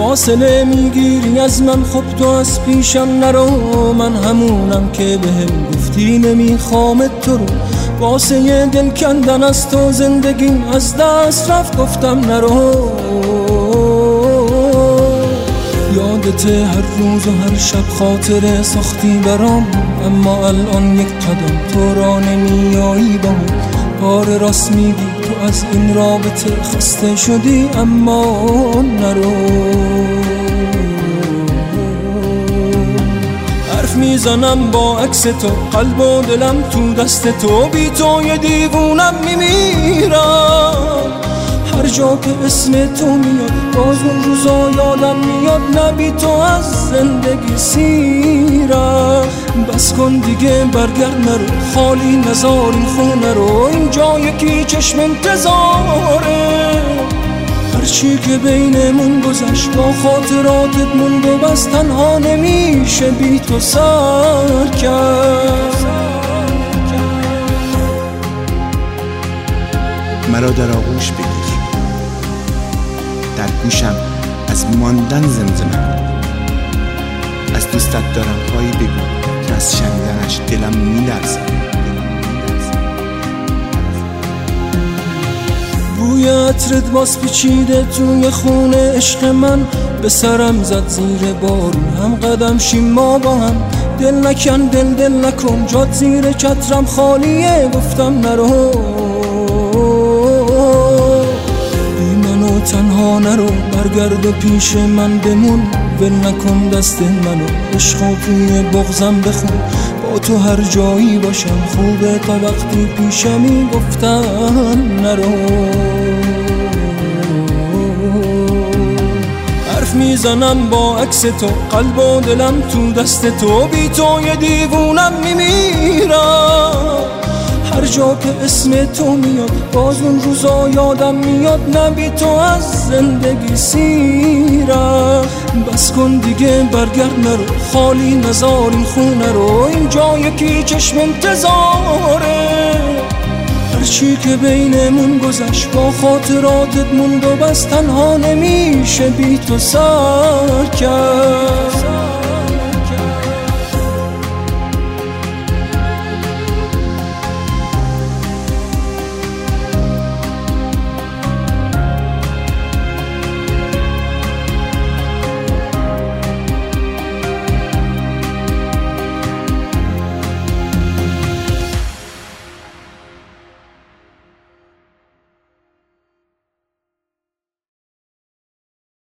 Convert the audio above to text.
فاصله میگیری از من، خب تو از پیشم نرو، من همونم که بهم گفتی نمیخوام تو رو. واسه یه دل کندن از تو زندگیم از دست رفت، گفتم نرو. یادته هر روز و هر شب خاطره ساختی برام، اما الان یک قدم تو را نمیایی با آره راست میگی، تو از این رابطه خسته شدی اما نرو. حرف میزنم با عکس تو، قلب و دلم تو دست تو، بی تو یه دیوونم میمیرم. هر جا که اسم تو میاد باز اون روزا یادم میاد، نه بی تو از زندگی سیرم. بس کن دیگه برگرد نرو، خالی نزار این خونه رو، اینجا یکی چشم انتظاره. هرچی که بینمون گذشت با خاطراتت موند و بس تنها نمیشه بی تو سر کرد. مرا در آغوش بگیر، در گوشم از ماندن زمزمه کن، از دوستت دارم هایی بگو که از شنیدنش دلم میلرزه. بوی عطرت باز پیچیده توی خونه عشق من، به سرم زد زیر بارون هم قدم شیم ما با هم. دل نکن دل نکن، جات زیر چترم خالیه، گفتم نرو. تنها نرو، برگرد و پیش من بمون، ول نکن دست منو، عشقا توی بغضم بخون، با تو هر جایی باشم خوبه تا وقتی پیشمی، گفتم نرو. حرف میزنم با عکس تو، قلب و دلم تو دست تو، بی تو یه دیوونم میمیرم. هر جا که اسم تو میاد باز اون روزا یادم میاد، نه بی تو از زندگی سیرم. بس کن دیگه برگرد نرو، خالی نزار این خونه رو، اینجا یکی چشم انتظاره. هرچی که بینمون گذشت با خاطراتت موند و بس تنها نمیشه بی تو سر کرد.